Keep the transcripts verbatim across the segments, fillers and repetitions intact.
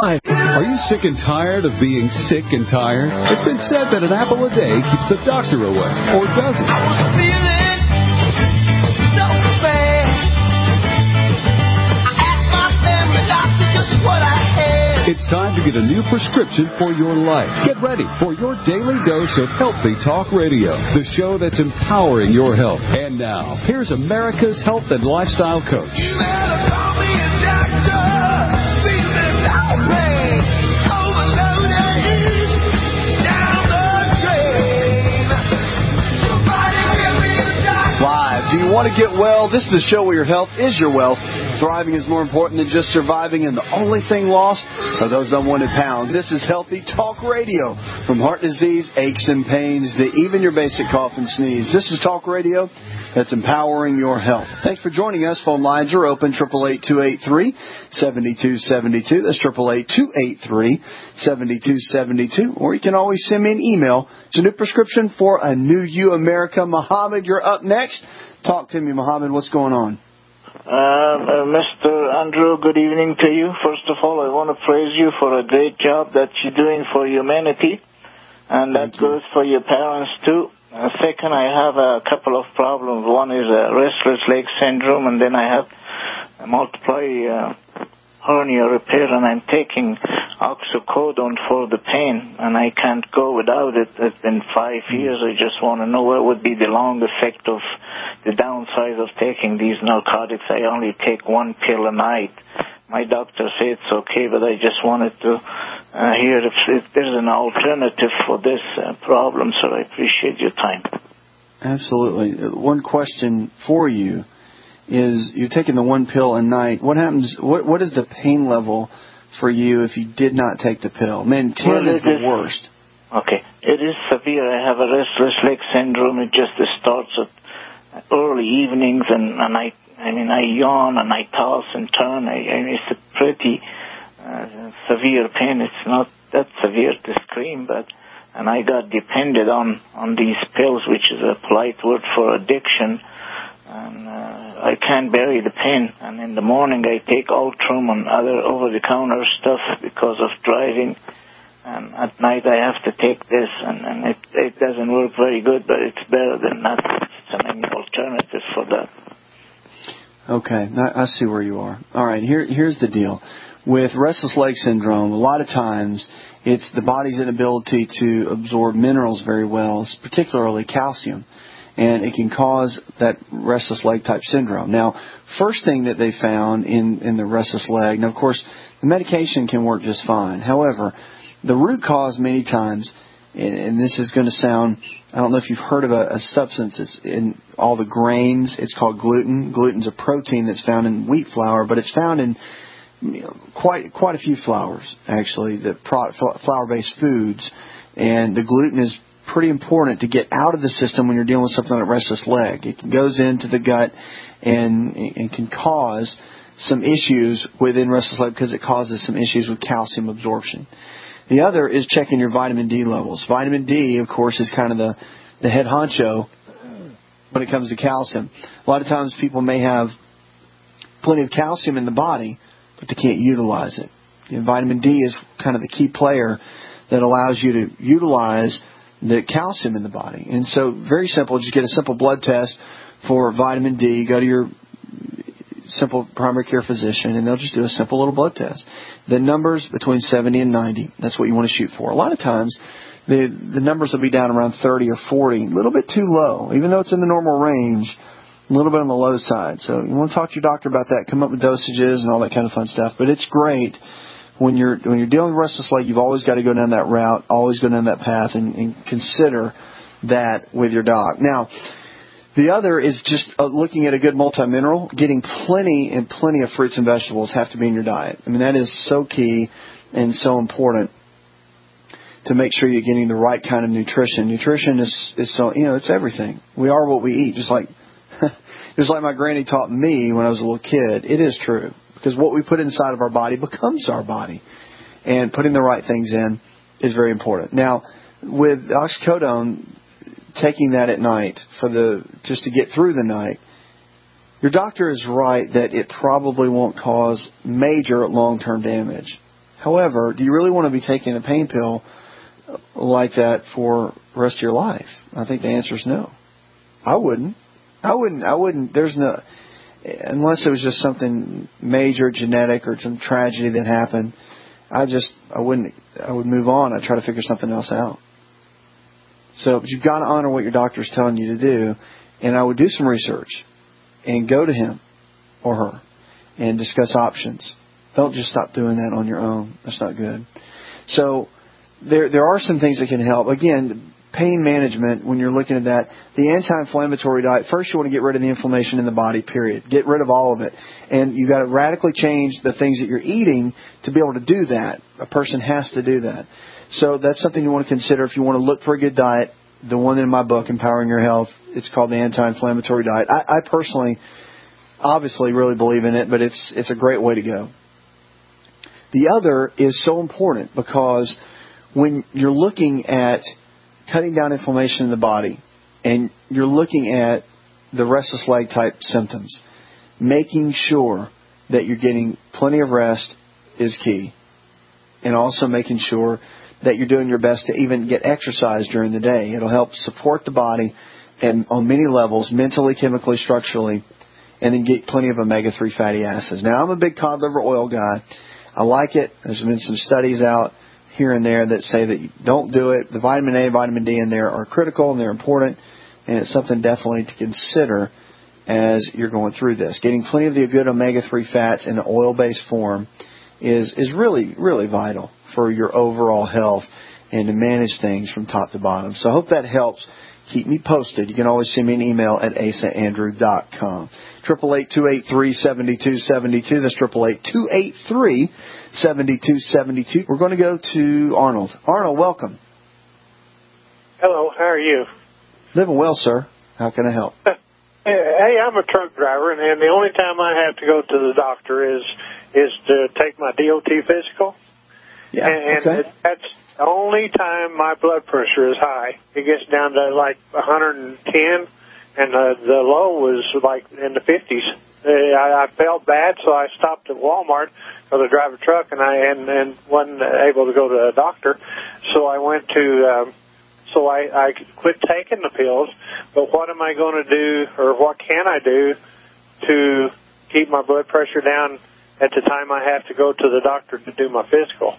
Hi. Are you sick and tired of being sick and tired? It's been said that an apple a day keeps the doctor away. Or does it? I was feeling so bad. I asked my family doctor just what I had. It's time to get a new prescription for your life. Get ready for your daily dose of Healthy Talk Radio, the show that's empowering your health. And now, here's America's health and lifestyle coach. You better call me a doctor. Feeling lonely, overloaded, down the drain. Somebody give me a doctor. Live. Do you want to get well? This is the show where your health is your wealth. Thriving is more important than just surviving, and the only thing lost are those unwanted pounds. This is Healthy Talk Radio. From heart disease, aches and pains, to even your basic cough and sneeze. This is Talk Radio that's empowering your health. Thanks for joining us. Phone lines are open, eight eight eight, two eight three, seven two seven two. That's eight eight eight, two eight three, seven two seven two. Or you can always send me an email. It's a new prescription for a new you, America. Muhammad, you're up next. Talk to me, Muhammad. What's going on? Um, uh, Mister Andrew, good evening to you. First of all, I want to praise you for a great job that you're doing for humanity, and that goes for your parents too. Uh, second, I have a couple of problems. One is a restless leg syndrome, and then I have a multiply uh, hernia repair, and I'm taking oxycodone for the pain, and I can't go without it. It's been five years. I just want to know what would be the long effect of the downside of taking these narcotics. I only take one pill a night. My doctor said it's okay, but I just wanted to uh, hear if, if there's an alternative for this uh, problem, so I appreciate your time. Absolutely. One question for you is, you're taking the one pill a night. What happens, what, what is the pain level for you if you did not take the pill? Man, ten well, is the is, worst. Okay. It is severe. I have a restless leg syndrome. It just starts at early evenings, and, and I I mean, I yawn and I toss and turn. I, I mean, it's a pretty uh, severe pain. It's not that severe to scream, but, and I got dependent on, on these pills, which is a polite word for addiction, and uh, I can't bury the pain. And in the morning I take Ultram and other over-the-counter stuff because of driving, and at night I have to take this, and, and it, it doesn't work very good, but it's better than nothing. It's an alternative for that. Okay, I see where you are. All right, here, here's the deal. With restless leg syndrome, a lot of times it's the body's inability to absorb minerals very well, particularly calcium, and it can cause that restless leg type syndrome. Now, first thing that they found in, in the restless leg, now, of course, the medication can work just fine. However, the root cause many times, and this is going to sound, I don't know if you've heard of a, a substance it's in all the grains. It's called gluten. Gluten's a protein that's found in wheat flour, but it's found in you know, quite quite a few flours, actually, the flour-based foods. And the gluten is pretty important to get out of the system when you're dealing with something like restless leg. It goes into the gut and, and can cause some issues within restless leg because it causes some issues with calcium absorption. The other is checking your vitamin D levels. Vitamin D, of course, is kind of the, the head honcho when it comes to calcium. A lot of times people may have plenty of calcium in the body, but they can't utilize it. You know, vitamin D is kind of the key player that allows you to utilize the calcium in the body. And so, very simple, just get a simple blood test for vitamin D. Go to your simple primary care physician, and they'll just do a simple little blood test. The numbers between seventy and ninety, that's what you want to shoot for. A lot of times, the the numbers will be down around thirty or forty, a little bit too low. Even though it's in the normal range, a little bit on the low side. So you want to talk to your doctor about that, come up with dosages and all that kind of fun stuff. But it's great when you're when you're dealing with restless leg, you've always got to go down that route, always go down that path, and, and consider that with your doc. Now, the other is just uh, looking at a good multi-mineral. Getting plenty and plenty of fruits and vegetables have to be in your diet. I mean, that is so key and so important to make sure you're getting the right kind of nutrition. Nutrition is, is so, you know, it's everything. We are what we eat, just like just like my granny taught me when I was a little kid. It is true, because what we put inside of our body becomes our body. And putting the right things in is very important. Now, with oxycodone, taking that at night for the just to get through the night, your doctor is right that it probably won't cause major long-term damage. However, do you really want to be taking a pain pill like that for the rest of your life? I think the answer is no. I wouldn't. I wouldn't. I wouldn't. There's no, unless it was just something major, genetic, or some tragedy that happened. I just, I wouldn't. I would move on. I'd try to figure something else out. So, but you've got to honor what your doctor's telling you to do, and I would do some research and go to him or her and discuss options. Don't just stop doing that on your own. That's not good. So there there are some things that can help. Again, pain management, when you're looking at that, the anti-inflammatory diet, first you want to get rid of the inflammation in the body, period. Get rid of all of it. And you've got to radically change the things that you're eating to be able to do that. A person has to do that. So that's something you want to consider if you want to look for a good diet. The one in my book, Empowering Your Health, it's called the anti-inflammatory diet. I, I personally, obviously, really believe in it, but it's it's a great way to go. The other is so important because when you're looking at cutting down inflammation in the body and you're looking at the restless leg type symptoms, making sure that you're getting plenty of rest is key. And also making sure that you're doing your best to even get exercise during the day. It'll help support the body and on many levels, mentally, chemically, structurally, and then get plenty of omega three fatty acids. Now, I'm a big cod liver oil guy. I like it. There's been some studies out here and there that say that you don't do it. The vitamin A, vitamin D in there are critical and they're important, and it's something definitely to consider as you're going through this. Getting plenty of the good omega three fats in an oil-based form is is really, really vital for your overall health and to manage things from top to bottom. So I hope that helps. Keep me posted. You can always send me an email at asa andrew dot com. eight eight eight, two eight three, seven two seven two. That's eight eight eight, two eight three, seven two seven two. We're going to go to Arnold. Arnold, welcome. Hello, how are you? Living well, sir. How can I help? Hey, I'm a truck driver, and, and the only time I have to go to the doctor is is to take my D O T physical. Yeah, and okay. it, that's the only time my blood pressure is high. It gets down to like one hundred ten, and the, the low was like in the fifties. Uh, I, I felt bad, so I stopped at Walmart because I drive a truck, and I and, and wasn't able to go to a doctor. So I went to, um, so I, I quit taking the pills. But what am I going to do, or what can I do to keep my blood pressure down at the time I have to go to the doctor to do my physical?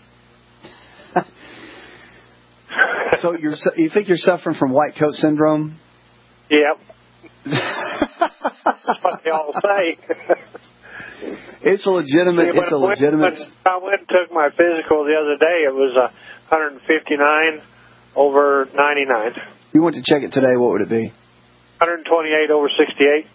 So you're, you think you're suffering from white coat syndrome? Yep. That's what they all say. It's a legitimate. See, it's a when, legitimate. When I went and took my physical the other day, it was uh, one fifty-nine over ninety-nine. You went to check it today. What would it be? one twenty-eight over sixty-eight.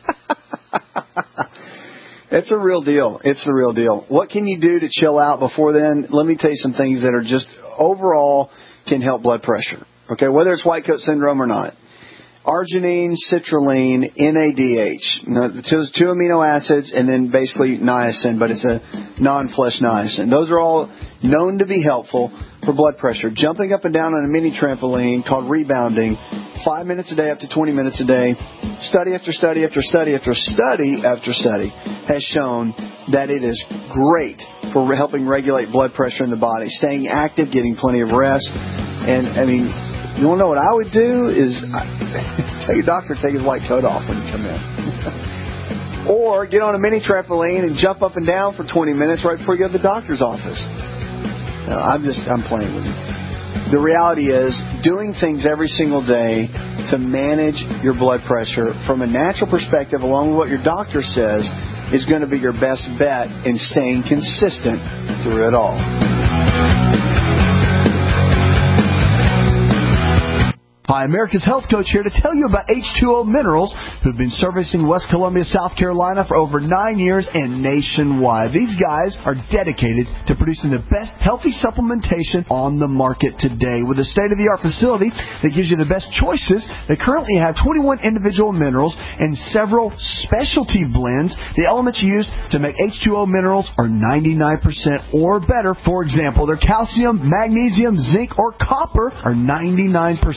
It's a real deal. It's the real deal. What can you do to chill out before then? Let me tell you some things that are just overall can help blood pressure. Okay, whether it's white coat syndrome or not. Arginine, citrulline, N A D H. Now, those two amino acids, and then basically niacin, but it's a non-flesh niacin. Those are all known to be helpful for blood pressure. Jumping up and down on a mini trampoline called rebounding, five minutes a day up to twenty minutes a day. Study after study after study after study after study has shown that it is great for helping regulate blood pressure in the body. Staying active, getting plenty of rest. And, I mean, you want to know what I would do is tell your doctor to take his white coat off when you come in. Or get on a mini trampoline and jump up and down for twenty minutes right before you go to the doctor's office. No, I'm just, I'm playing with you. The reality is doing things every single day to manage your blood pressure from a natural perspective along with what your doctor says is going to be your best bet in staying consistent through it all. Hi, America's Health Coach here to tell you about H two O Minerals, who've been servicing West Columbia, South Carolina for over nine years and nationwide. These guys are dedicated to producing the best healthy supplementation on the market today. With a state-of-the-art facility that gives you the best choices, they currently have twenty-one individual minerals and several specialty blends. The elements used to make H two O Minerals are ninety-nine percent or better. For example, their calcium, magnesium, zinc, or copper are ninety-nine percent pure.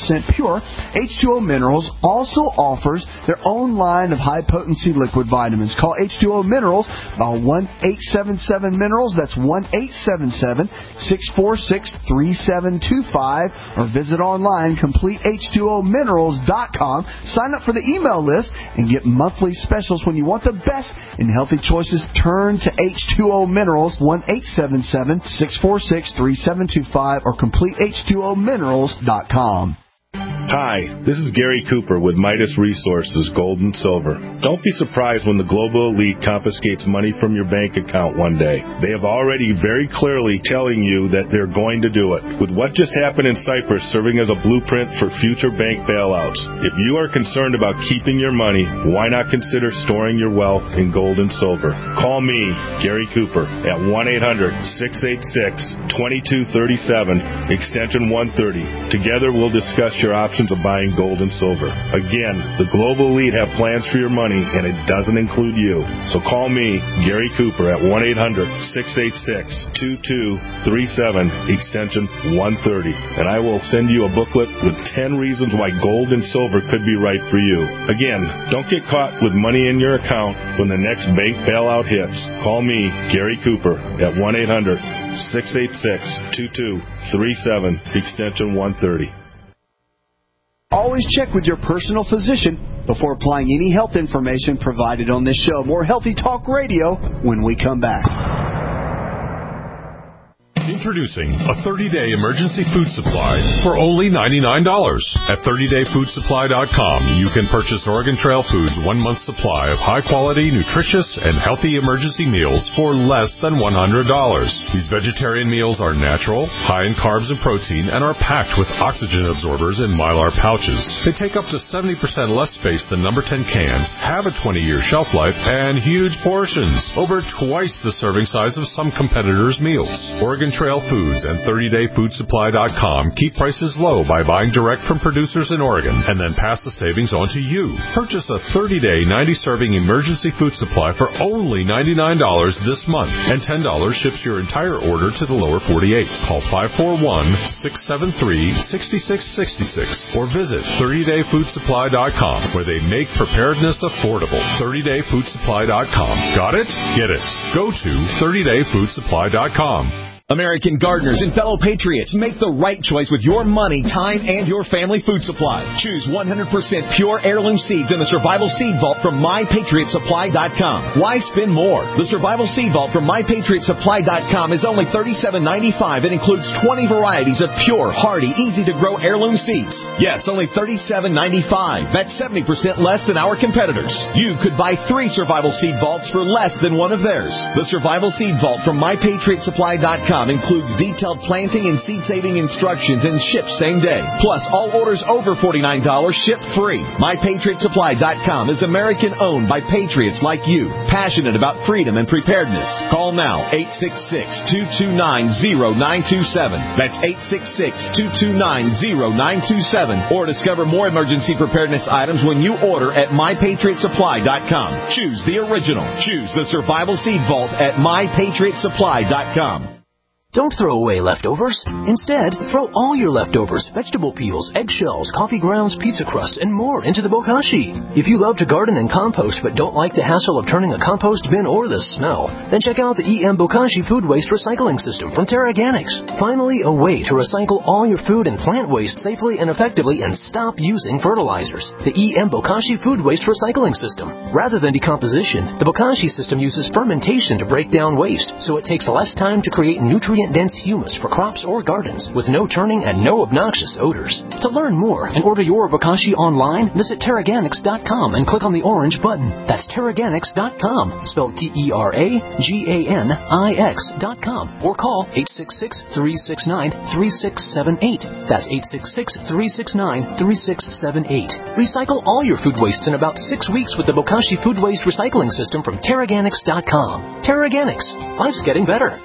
pure, H two O Minerals also offers their own line of high-potency liquid vitamins. Call H two O Minerals by one eight seven seven Minerals. That's one eight seven seven, six four six, three seven two five. Or visit online, complete H two O minerals dot com. Sign up for the email list and get monthly specials. When you want the best in healthy choices, turn to H two O Minerals, one eight seven seven, six four six, three seven two five, or complete H two O minerals dot com. Hi, this is Gary Cooper with Midas Resources, Gold and Silver. Don't be surprised when the global elite confiscates money from your bank account one day. They have already very clearly telling you that they're going to do it. With what just happened in Cyprus serving as a blueprint for future bank bailouts, if you are concerned about keeping your money, why not consider storing your wealth in gold and silver? Call me, Gary Cooper, at one eight hundred, six eight six, two two three seven, extension one thirty. Together we'll discuss your options of buying gold and silver. Again, the global elite have plans for your money, and it doesn't include you. So call me, Gary Cooper, at one eight hundred, six eight six, two two three seven, extension one thirty, and I will send you a booklet with ten reasons why gold and silver could be right for you. Again, don't get caught with money in your account when the next bank bailout hits. Call me, Gary Cooper, at one eight hundred, six eight six, two two three seven, extension one thirty. Always check with your personal physician before applying any health information provided on this show. More Healthy Talk Radio when we come back. Introducing a thirty-day emergency food supply for only ninety-nine dollars. At thirty day food supply dot com, you can purchase Oregon Trail Foods' one-month supply of high-quality, nutritious, and healthy emergency meals for less than one hundred dollars. These vegetarian meals are natural, high in carbs and protein, and are packed with oxygen absorbers in Mylar pouches. They take up to seventy percent less space than number ten cans, have a twenty year shelf life, and huge portions, over twice the serving size of some competitors' meals. Oregon Trail Foods and thirty day food supply dot com keep prices low by buying direct from producers in Oregon and then pass the savings on to you. Purchase a thirty day, ninety serving emergency food supply for only ninety-nine dollars this month, and ten dollars ships your entire order to the lower forty-eight. Call five four one, six seven three, six six six six or visit thirty day food supply dot com, where they make preparedness affordable. thirty day food supply dot com. Got it? Get it. Go to thirty day food supply dot com. American gardeners and fellow patriots, make the right choice with your money, time, and your family food supply. Choose one hundred percent pure heirloom seeds in the Survival Seed Vault from my patriot supply dot com. Why spend more? The Survival Seed Vault from my patriot supply dot com is only thirty-seven ninety-five and includes twenty varieties of pure, hardy, easy-to-grow heirloom seeds. Yes, only thirty-seven ninety-five. That's seventy percent less than our competitors. You could buy three Survival Seed Vaults for less than one of theirs. The Survival Seed Vault from my patriot supply dot com includes detailed planting and seed-saving instructions and ships same day. Plus, all orders over forty-nine dollars ship free. my patriot supply dot com is American-owned by patriots like you, passionate about freedom and preparedness. Call now, eight six six, two two nine, zero nine two seven. That's eight six six, two two nine, zero nine two seven. Or discover more emergency preparedness items when you order at my patriot supply dot com. Choose the original. Choose the Survival Seed Vault at my patriot supply dot com. Don't throw away leftovers. Instead, throw all your leftovers, vegetable peels, eggshells, coffee grounds, pizza crust, and more into the bokashi. If you love to garden and compost but don't like the hassle of turning a compost bin or the smell, then check out the E M Bokashi Food Waste Recycling System from Terraganics. Finally, a way to recycle all your food and plant waste safely and effectively and stop using fertilizers. The E M Bokashi Food Waste Recycling System. Rather than decomposition, the Bokashi system uses fermentation to break down waste, so it takes less time to create nutrient dense humus for crops or gardens with no turning and no obnoxious odors. To learn more and order your bokashi online, visit Terraganics dot com and click on the orange button. That's Terraganics dot com, spelled T E R A G A N I X dot com, or call eight six six, three six nine, three six seven eight. That's eight six six, three six nine, three six seven eight. Recycle all your food wastes in about six weeks with the Bokashi Food Waste Recycling System from Terraganics dot com. Terraganics. Life's getting better.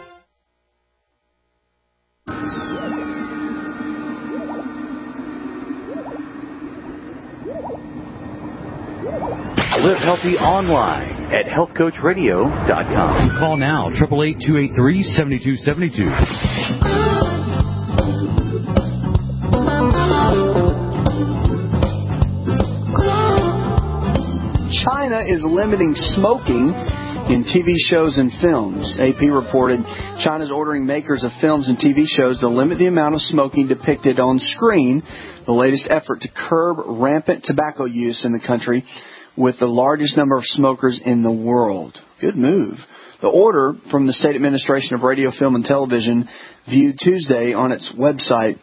Live healthy online at health coach radio dot com. Call now, eight eight eight, two eight three, seven two seven two. China is limiting smoking in T V shows and films. A P reported China's ordering makers of films and T V shows to limit the amount of smoking depicted on screen, the latest effort to curb rampant tobacco use in the country with the largest number of smokers in the world. Good move. The order from the State Administration of Radio, Film, and Television, viewed Tuesday on its website,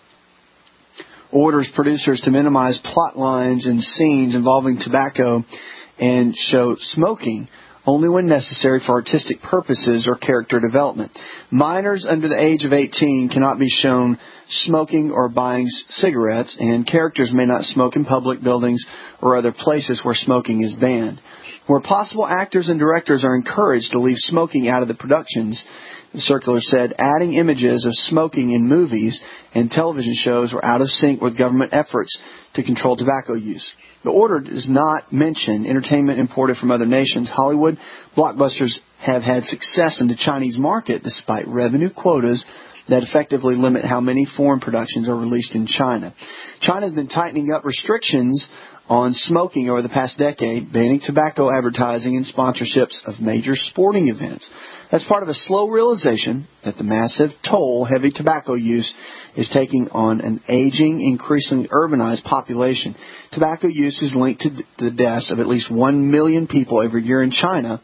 orders producers to minimize plot lines and scenes involving tobacco and show smoking only when necessary for artistic purposes or character development. Minors under the age of eighteen cannot be shown smoking or buying cigarettes, and characters may not smoke in public buildings or other places where smoking is banned. Where possible, actors and directors are encouraged to leave smoking out of the productions. The circular said adding images of smoking in movies and television shows were out of sync with government efforts to control tobacco use. The order does not mention entertainment imported from other nations. Hollywood blockbusters have had success in the Chinese market despite revenue quotas that effectively limit how many foreign productions are released in China. China has been tightening up restrictions on smoking over the past decade, banning tobacco advertising and sponsorships of major sporting events. That's part of a slow realization that the massive toll heavy tobacco use is taking on an aging, increasingly urbanized population. Tobacco use is linked to the deaths of at least one million people every year in China,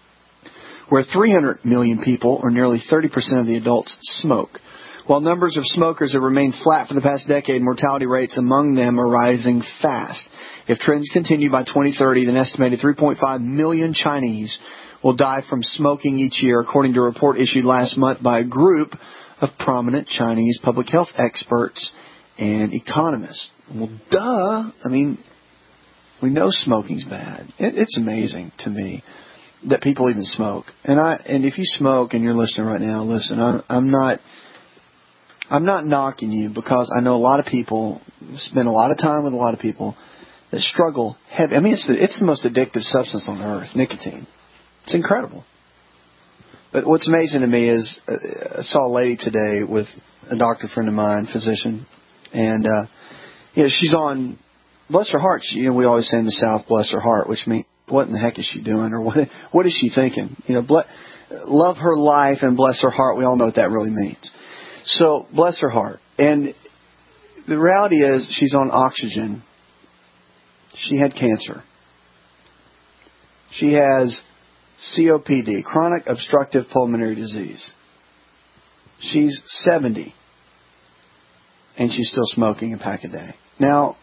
where three hundred million people, or nearly thirty percent of the adults, smoke. While numbers of smokers have remained flat for the past decade, mortality rates among them are rising fast. If trends continue by twenty thirty, then an estimated three point five million Chinese will die from smoking each year, according to a report issued last month by a group of prominent Chinese public health experts and economists. Well, duh. I mean, we know smoking's bad. It, it's amazing to me that people even smoke. And I and if you smoke and you're listening right now, listen, I'm, I'm not... I'm not knocking you, because I know a lot of people, spend a lot of time with a lot of people that struggle heavy. I mean, it's the, it's the most addictive substance on earth, nicotine. It's incredible. But what's amazing to me is uh, I saw a lady today with a doctor friend of mine, physician, and uh, you know, she's on, bless her heart, she, you know, we always say in the South, bless her heart, which means what in the heck is she doing, or what what is she thinking? You know, ble- love her life and bless her heart. We all know what that really means. So, bless her heart. And the reality is, she's on oxygen. She had cancer. She has C O P D, chronic obstructive pulmonary disease. She's seventy. And she's still smoking a pack a day. Now,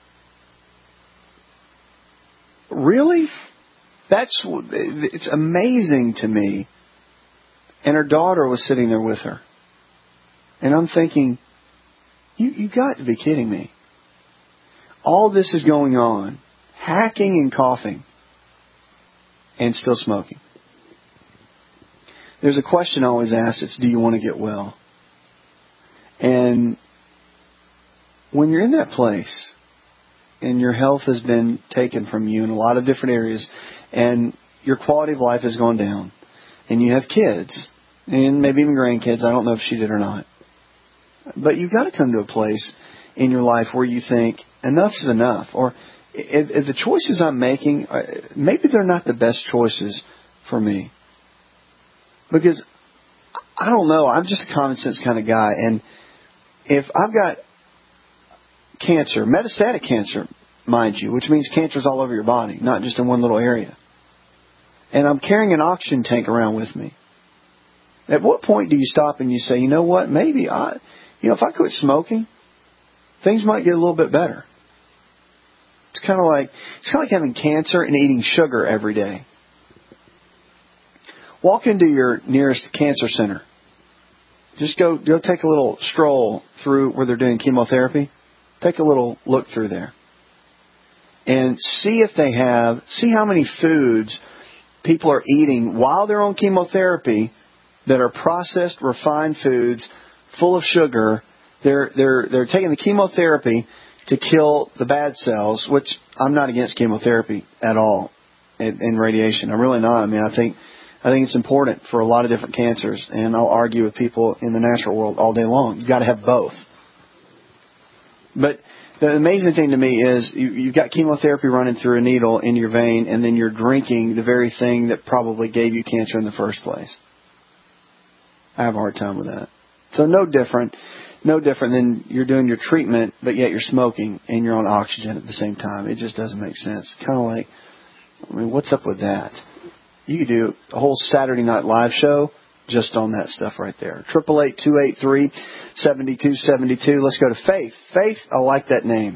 really? That's, it's amazing to me. And her daughter was sitting there with her. And I'm thinking, you you got to be kidding me. All this is going on, hacking and coughing, and still smoking. There's a question I always ask, it's, do you want to get well? And when you're in that place, and your health has been taken from you in a lot of different areas, and your quality of life has gone down, and you have kids, and maybe even grandkids, I don't know if she did or not. But you've got to come to a place in your life where you think, enough is enough. Or if, if the choices I'm making, maybe they're not the best choices for me. Because, I don't know, I'm just a common sense kind of guy. And if I've got cancer, metastatic cancer, mind you, which means cancer's all over your body, not just in one little area. And I'm carrying an oxygen tank around with me. At what point do you stop and you say, you know what, maybe I... You know, if I quit smoking, things might get a little bit better. It's kind of like it's kind of like having cancer and eating sugar every day. Walk into your nearest cancer center. Just go go take a little stroll through where they're doing chemotherapy. Take a little look through there. And see if they have, see how many foods people are eating while they're on chemotherapy that are processed, refined foods, full of sugar. They're they're they're taking the chemotherapy to kill the bad cells, which I'm not against chemotherapy at all, and, and radiation. I'm really not. I mean, I think I think it's important for a lot of different cancers, and I'll argue with people in the natural world all day long. You got to have both. But The amazing thing to me is you, you've got chemotherapy running through a needle in your vein, and then you're drinking the very thing that probably gave you cancer in the first place. I have a hard time with that. So no different, no different than you're doing your treatment, but yet you're smoking and you're on oxygen at the same time. It just doesn't make sense. Kind of like, I mean, what's up with that? You could do a whole Saturday Night Live show just on that stuff right there. Triple eight two eight three seventy two seventy two. Let's go to Faith. Faith, I like that name.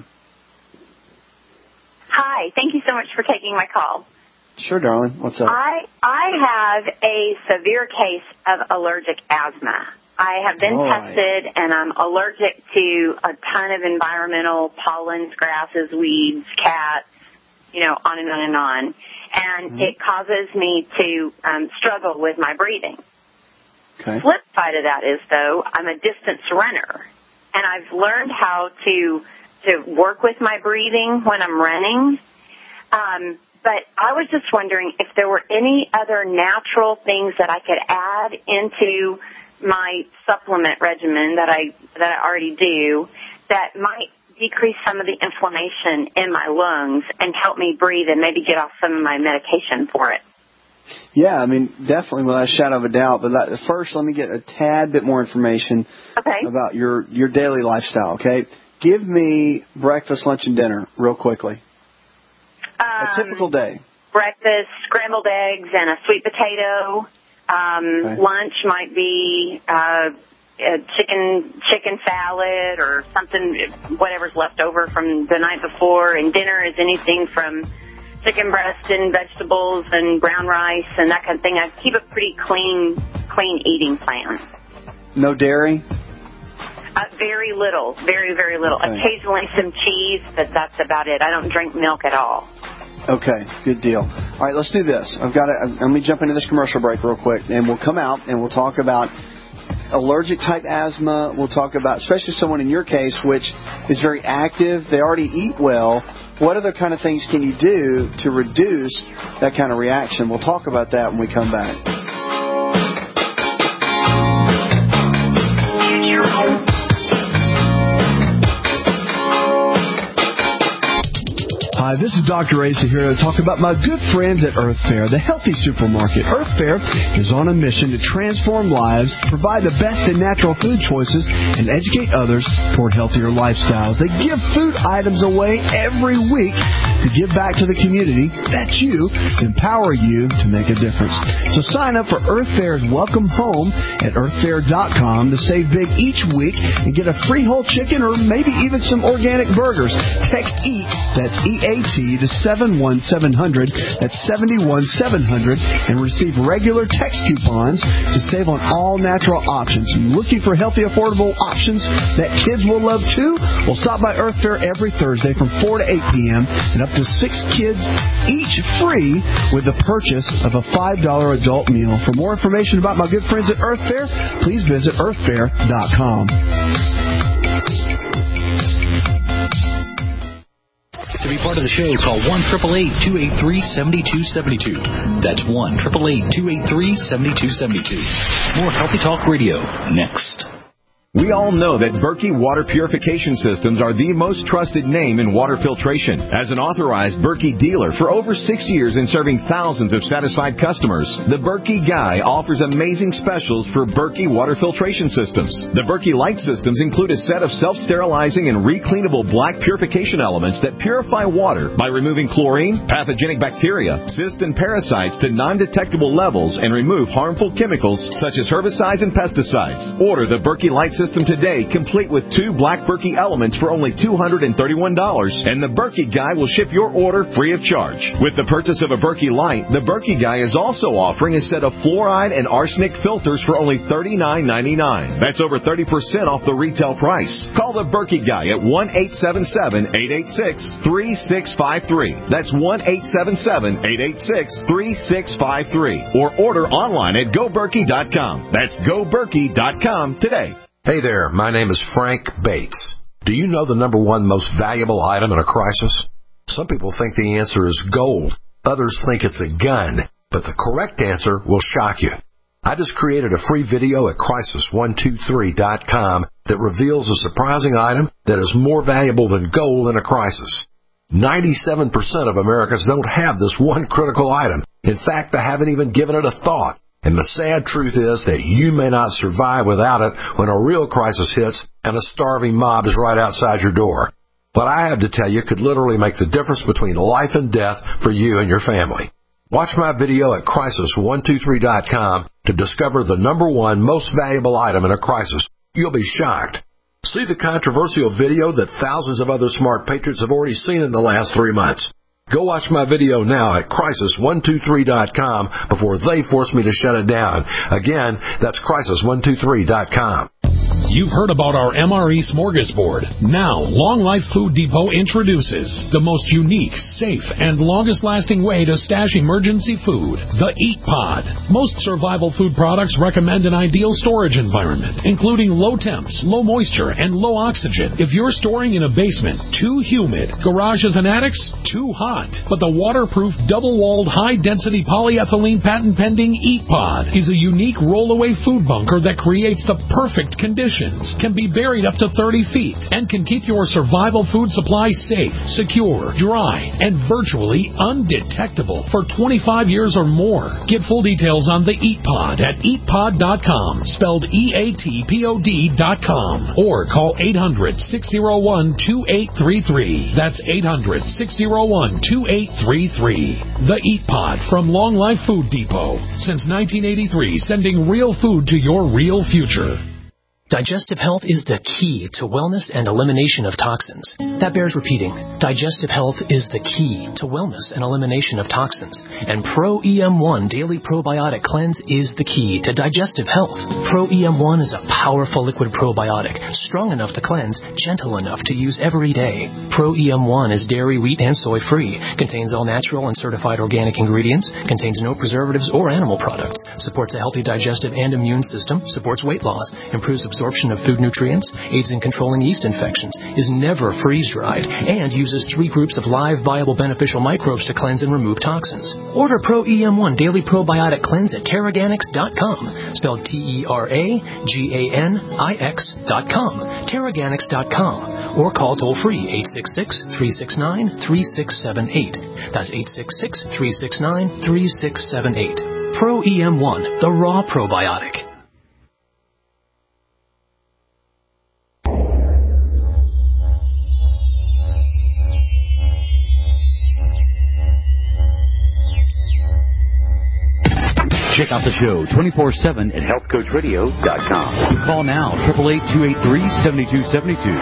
Hi, thank you so much for taking my call. Sure, darling. What's up? I I have a severe case of allergic asthma. I have been All right. tested, and I'm allergic to a ton of environmental pollens, grasses, weeds, cats, you know, on and on and on. And mm-hmm. it causes me to um, struggle with my breathing. Okay. Flip side of that is, though, I'm a distance runner, and I've learned how to to work with my breathing when I'm running. Um, but I was just wondering if there were any other natural things that I could add into my supplement regimen that I that I already do that might decrease some of the inflammation in my lungs and help me breathe and maybe get off some of my medication for it. Yeah, I mean, definitely without a shadow of a doubt. But that, first, let me get a tad bit more information okay. about your, your daily lifestyle, okay? Give me breakfast, lunch, and dinner real quickly. Um, a typical day. Breakfast, scrambled eggs, and a sweet potato. Um, okay. Lunch might be uh, a chicken chicken salad or something, whatever's left over from the night before. And dinner is anything from chicken breast and vegetables and brown rice and that kind of thing. I keep a pretty clean, clean eating plan. No dairy? Uh, very little, very, very little. Okay. Occasionally some cheese, but that's about it. I don't drink milk at all. Okay, good deal. All right, let's do this. I've got to, let me jump into this commercial break real quick, and we'll come out and we'll talk about allergic type asthma. We'll talk about, especially someone in your case, which is very active. They already eat well. What other kind of things can you do to reduce that kind of reaction? We'll talk about that when we come back. Hi, this is Doctor Asa here to talk about my good friends at Earth Fare, the healthy supermarket. Earth Fare is on a mission to transform lives, provide the best in natural food choices, and educate others toward healthier lifestyles. They give food items away every week to give back to the community. That's you. Empower you to make a difference. So sign up for Earth Fare's Welcome Home at earth fare dot com to save big each week and get a free whole chicken or maybe even some organic burgers. Text EAT, that's E A T, to seven one seven zero zero, that's seven one seven zero zero, and receive regular text coupons to save on all natural options. Looking for healthy, affordable options that kids will love too? Well, stop by Earth Fare every Thursday from four to eight p.m. and up to six kids each free with the purchase of a five dollar adult meal. For more information about my good friends at Earth Fare, please visit earth fare dot com. To be part of the show, call one eight eight eight, two eight three, seven two seven two. That's one eight eight eight, two eight three, seven two seven two. More Healthy Talk Radio next. We all know that Berkey Water Purification Systems are the most trusted name in water filtration. As an authorized Berkey dealer for over six years and serving thousands of satisfied customers, the Berkey Guy offers amazing specials for Berkey Water Filtration Systems. The Berkey Light Systems include a set of self-sterilizing and recleanable black purification elements that purify water by removing chlorine, pathogenic bacteria, cysts, and parasites to non-detectable levels and remove harmful chemicals such as herbicides and pesticides. Order the Berkey Light System today, complete with two black Berkey elements for only two hundred thirty-one dollars, and the Berkey Guy will ship your order free of charge. With the purchase of a Berkey Light, the Berkey Guy is also offering a set of fluoride and arsenic filters for only thirty-nine ninety-nine. That's over thirty percent off the retail price. Call the Berkey Guy at one eight seven seven, eight eight six, three six five three. That's one eight seven seven, eight eight six, three six five three. Or order online at go berkey dot com. That's go berkey dot com today. Hey there, my name is Frank Bates. Do you know the number one most valuable item in a crisis? Some people think the answer is gold. Others think it's a gun. But the correct answer will shock you. I just created a free video at crisis one two three dot com that reveals a surprising item that is more valuable than gold in a crisis. ninety-seven percent of Americans don't have this one critical item. In fact, they haven't even given it a thought. And the sad truth is that you may not survive without it when a real crisis hits and a starving mob is right outside your door. What I have to tell you could literally make the difference between life and death for you and your family. Watch my video at crisis one two three dot com to discover the number one most valuable item in a crisis. You'll be shocked. See the controversial video that thousands of other smart patriots have already seen in the last three months. Go watch my video now at crisis one two three dot com before they force me to shut it down. Again, that's crisis one two three dot com. You've heard about our M R E Smorgasbord. Now, Long Life Food Depot introduces the most unique, safe, and longest-lasting way to stash emergency food, the Eat Pod. Most survival food products recommend an ideal storage environment, including low temps, low moisture, and low oxygen. If you're storing in a basement, too humid, garages and attics, too hot. But the waterproof, double-walled, high-density polyethylene patent-pending Eat Pod is a unique roll-away food bunker that creates the perfect conditions, can be buried up to thirty feet, and can keep your survival food supply safe, secure, dry, and virtually undetectable for twenty-five years or more. Get full details on the Eat Pod at eat pod dot com, spelled E A T P O D dot com, or call eight hundred, six oh one, two eight three three. That's eight hundred, six oh one, two eight three three. The Eat Pod from Long Life Food Depot. Since nineteen eighty-three, sending real food to your real future. Digestive health is the key to wellness and elimination of toxins. That bears repeating. Digestive health is the key to wellness and elimination of toxins. And Pro E M one Daily Probiotic Cleanse is the key to digestive health. Pro E M one is a powerful liquid probiotic, strong enough to cleanse, gentle enough to use every day. Pro E M one is dairy, wheat, and soy-free, contains all natural and certified organic ingredients, contains no preservatives or animal products, supports a healthy digestive and immune system, supports weight loss, improves absorption of food nutrients, aids in controlling yeast infections, is never freeze-dried, and uses three groups of live, viable, beneficial microbes to cleanse and remove toxins. Order Pro E M one Daily Probiotic Cleanse at Teraganix dot com, spelled T E R A G A N I X dot com, Teraganix dot com, or call toll-free eight six six, three six nine, three six seven eight. That's eight six six, three six nine, three six seven eight. Pro E M one, the raw probiotic. Check out the show twenty-four seven at health coach radio dot com. Call now, eight eight eight, two eight three, seven two seven two.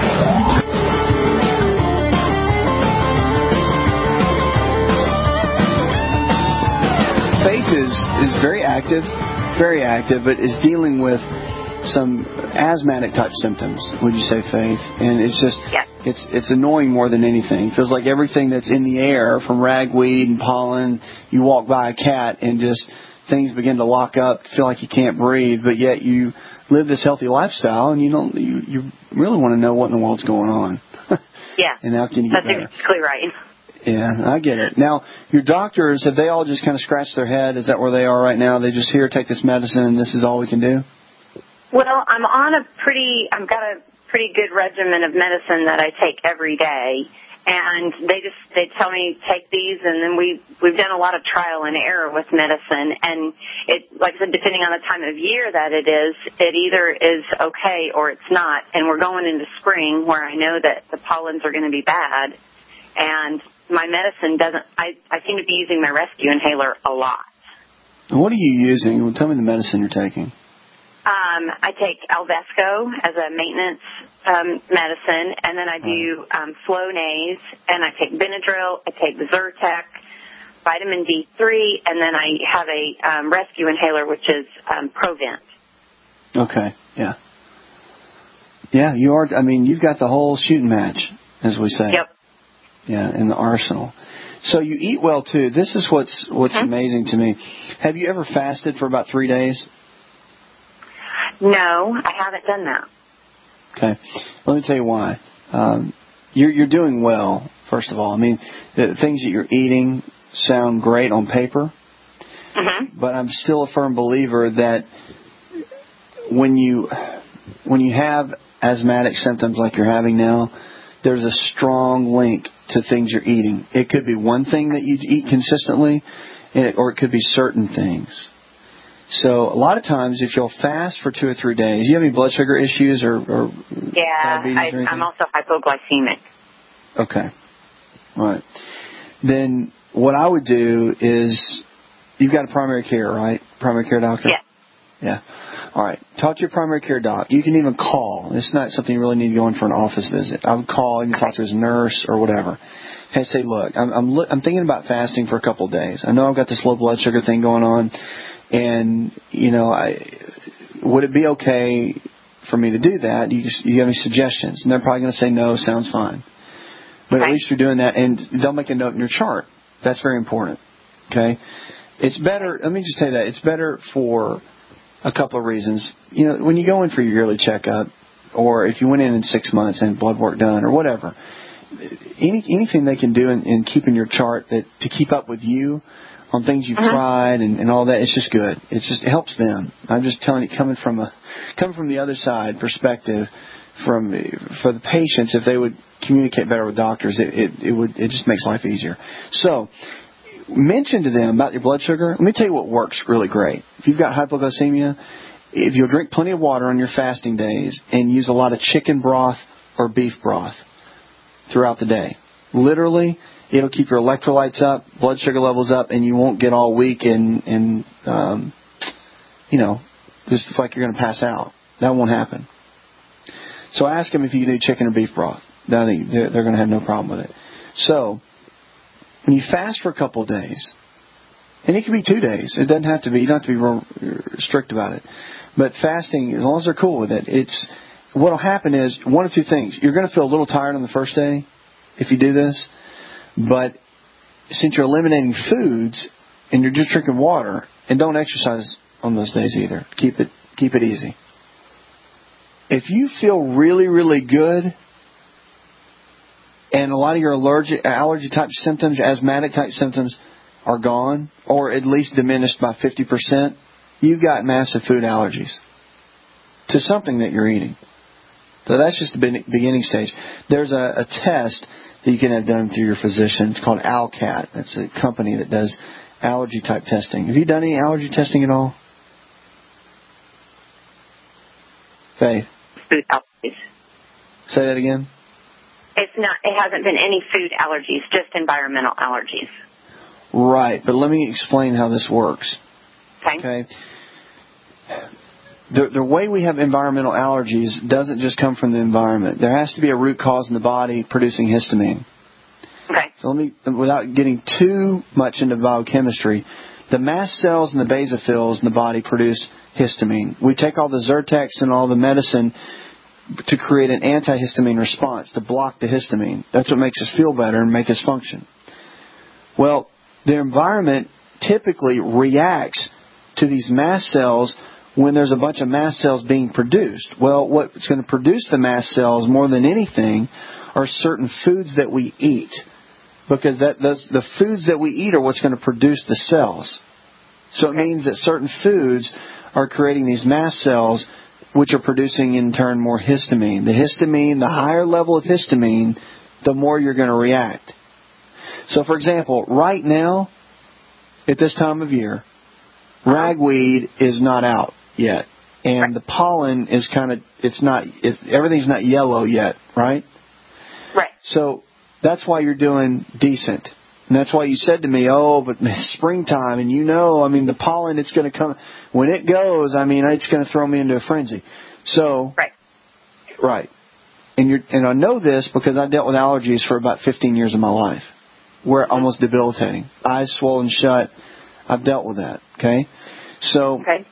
Faith is, is very active, very active, but is dealing with some asthmatic type symptoms, would you say, Faith? And it's just, yeah. it's it's annoying more than anything. It feels like everything that's in the air, from ragweed and pollen, you walk by a cat and just things begin to lock up, feel like you can't breathe, but yet you live this healthy lifestyle and you don't, you, you really want to know what in the world's going on. Yeah. And how can you get That's better? exactly right. Yeah, I get it. Now, your doctors, have they all just kind of scratched their head? Is that where they are right now? They just here, take this medicine, and this is all we can do? Well, I'm on a pretty, I've got a pretty good regimen of medicine that I take every day. And they just, they tell me, take these, and then we, we've done a lot of trial and error with medicine. And it, like I said, depending on the time of year that it is, it either is okay or it's not. And we're going into spring where I know that the pollens are going to be bad. And my medicine doesn't, I, I seem to be using my rescue inhaler a lot. What are you using? Well, tell me the medicine you're taking. Um, I take Alvesco as a maintenance um, medicine, and then I do um, Flonase, and I take Benadryl, I take Zyrtec, vitamin D three, and then I have a um, rescue inhaler, which is um, Provent. Okay, yeah. Yeah, you are, I mean, you've got the whole shooting match, as we say. Yep. Yeah, in the arsenal. So you eat well, too. This is what's what's mm-hmm. amazing to me. Have you ever fasted for about three days? No, I haven't done that. Okay. Let me tell you why. Um, you're, you're doing well, first of all. I mean, the things that you're eating sound great on paper, mm-hmm. but I'm still a firm believer that when you when you have asthmatic symptoms like you're having now, there's a strong link to things you're eating. It could be one thing that you eat consistently, or it could be certain things. So a lot of times, if you'll fast for two or three days, you have any blood sugar issues or, or yeah, diabetes I, or anything? I'm also hypoglycemic. Okay. All right. Then what I would do is, you've got a primary care, right? Primary care doctor? Yeah. Yeah. All right. Talk to your primary care doc. You can even call. It's not something you really need to go in for an office visit. I would call and talk to his nurse or whatever. And say, look, I'm I'm, li- I'm thinking about fasting for a couple of days. I know I've got this low blood sugar thing going on. And, you know, I would it be okay for me to do that? You just, you have any suggestions? And they're probably going to say no, sounds fine. But okay. At least you're doing that, and they'll make a note in your chart. That's very important. Okay? It's better, let me just tell you that, it's better for a couple of reasons. You know, when you go in for your yearly checkup, or if you went in in six months and blood work done, or whatever, any anything they can do in, in keeping your chart that to keep up with you on things you've uh-huh. tried and, and all that, it's just good. It's just, it helps them. I'm just telling you, coming from a coming from the other side perspective, from for the patients, if they would communicate better with doctors, it, it, it would it just makes life easier. So mention to them about your blood sugar. Let me tell you what works really great. If you've got hypoglycemia, if you'll drink plenty of water on your fasting days and use a lot of chicken broth or beef broth throughout the day, literally, it'll keep your electrolytes up, blood sugar levels up, and you won't get all weak and, and um, you know, just like you're going to pass out. That won't happen. So ask them if you can do chicken or beef broth. I think they're, they're going to have no problem with it. So when you fast for a couple of days, and it can be two days. It doesn't have to be. You don't have to be real strict about it. But fasting, as long as they're cool with it, it's what will happen is one of two things. You're going to feel a little tired on the first day if you do this. But since you're eliminating foods and you're just drinking water, and don't exercise on those days either. Keep it keep it easy. If you feel really, really good, and a lot of your allergic, allergy type symptoms, asthmatic type symptoms are gone, or at least diminished by fifty percent, you've got massive food allergies to something that you're eating. So that's just the beginning stage. There's a, a test that you can have done through your physician. It's called Alcat. That's a company that does allergy type testing. Have you done any allergy testing at all? Faith? Food allergies. Say that again? It's not. It hasn't been any food allergies, just environmental allergies. Right, but let me explain how this works. Okay. Okay. The, the way we have environmental allergies doesn't just come from the environment. There has to be a root cause in the body producing histamine. Okay. So let me, without getting too much into biochemistry, the mast cells and the basophils in the body produce histamine. We take all the Zyrtex and all the medicine to create an antihistamine response, to block the histamine. That's what makes us feel better and make us function. Well, the environment typically reacts to these mast cells when there's a bunch of mast cells being produced. Well, what's going to produce the mast cells more than anything are certain foods that we eat, because that those, the foods that we eat are what's going to produce the cells. So it means that certain foods are creating these mast cells, which are producing in turn more histamine. The histamine, the higher level of histamine, the more you're going to react. So, for example, right now, at this time of year, ragweed is not out yet, and the pollen is kind of, it's not, it's, everything's not yellow yet, right? Right. So that's why you're doing decent. And that's why you said to me, oh, but springtime, and you know, I mean, the pollen, it's going to come, when it goes, I mean, it's going to throw me into a frenzy. So, right. Right. And you're, and I know this because I dealt with allergies for about fifteen years of my life. Where almost debilitating. Eyes swollen shut. I've dealt with that, okay? So, okay.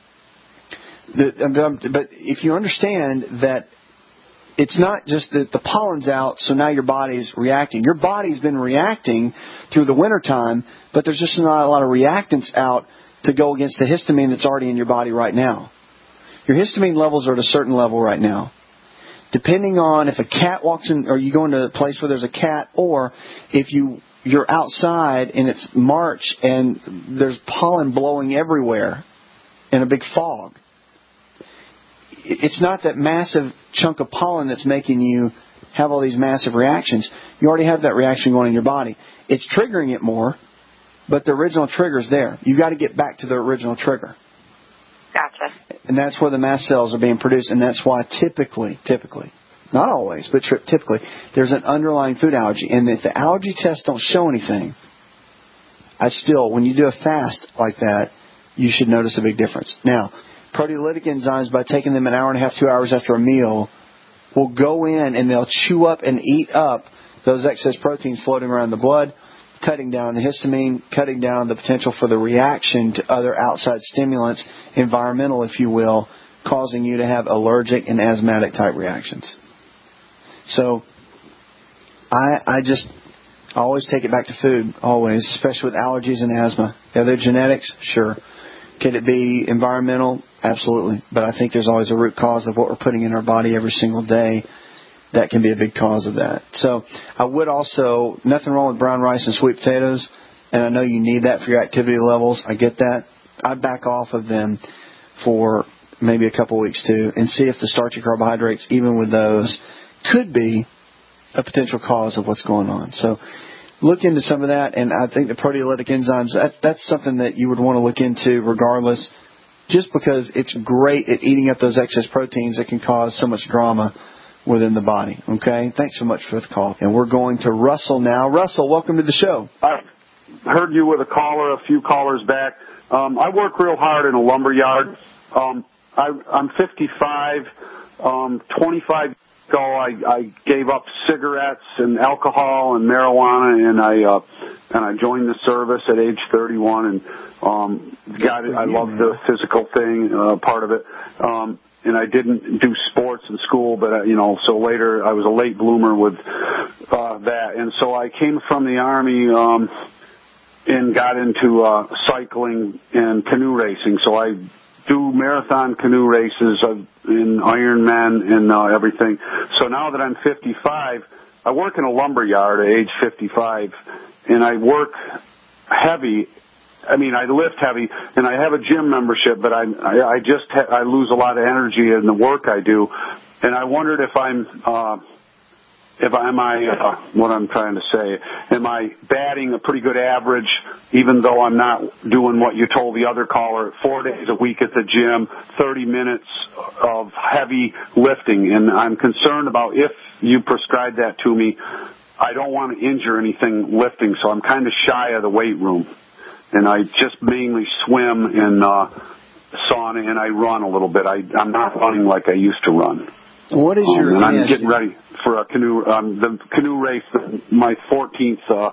The, but if you understand that it's not just that the pollen's out, so now your body's reacting. Your body's been reacting through the wintertime, but there's just not a lot of reactants out to go against the histamine that's already in your body right now. Your histamine levels are at a certain level right now. Depending on if a cat walks in, or you go into a place where there's a cat, or if you, you're outside and it's March and there's pollen blowing everywhere in a big fog. it's not that massive chunk of pollen that's making you have all these massive reactions. You already have that reaction going in your body. It's triggering it more, but the original trigger's there. You've got to get back to the original trigger. Gotcha. And that's where the mast cells are being produced, and that's why typically, typically, not always, but typically, there's an underlying food allergy. And if the allergy tests don't show anything, I still, when you do a fast like that, you should notice a big difference. Now, proteolytic enzymes, by taking them an hour and a half, two hours after a meal, will go in and they'll chew up and eat up those excess proteins floating around the blood, cutting down the histamine, cutting down the potential for the reaction to other outside stimulants, environmental, if you will, causing you to have allergic and asthmatic type reactions. So I, I just I always take it back to food, always, especially with allergies and asthma. Are there genetics? Sure. Could it be environmental? Absolutely. But I think there's always a root cause of what we're putting in our body every single day. That can be a big cause of that. So I would also, nothing wrong with brown rice and sweet potatoes, and I know you need that for your activity levels. I get that. I back off of them for maybe a couple weeks too and see if the starchy carbohydrates, even with those, could be a potential cause of what's going on. So look into some of that, and I think the proteolytic enzymes, that, that's something that you would want to look into regardless, just because it's great at eating up those excess proteins that can cause so much drama within the body. Okay? Thanks so much for the call. And we're going to Russell now. Russell, welcome to the show. I heard you with a caller a few callers back. Um, I work real hard in a lumber yard. Um, I, I'm fifty-five, um, twenty-five years ago I, I gave up cigarettes and alcohol and marijuana, and I uh, and I joined the service at age thirty-one, and um, got it. I love the physical thing, uh, part of it. Um, And I didn't do sports in school, but, uh, you know, so later I was a late bloomer with uh, that. And so I came from the Army um, and got into uh, cycling and canoe racing. So I do marathon canoe races uh, in Ironman and uh, everything. So now that I'm fifty-five, I work in a lumber yard at age fifty-five, and I work heavy. I mean, I lift heavy, and I have a gym membership, but I, I, I just ha- I lose a lot of energy in the work I do, and I wondered if I'm, uh, if I, am I, uh, what I'm trying to say, am I batting a pretty good average, even though I'm not doing what you told the other caller, four days a week at the gym, thirty minutes of heavy lifting, and I'm concerned about if you prescribe that to me, I don't want to injure anything lifting, so I'm kind of shy of the weight room. And I just mainly swim in uh, sauna, and I run a little bit. I, I'm not running like I used to run. What is your? Um, and I'm getting ready for a canoe. Um, the canoe race, my fourteenth uh,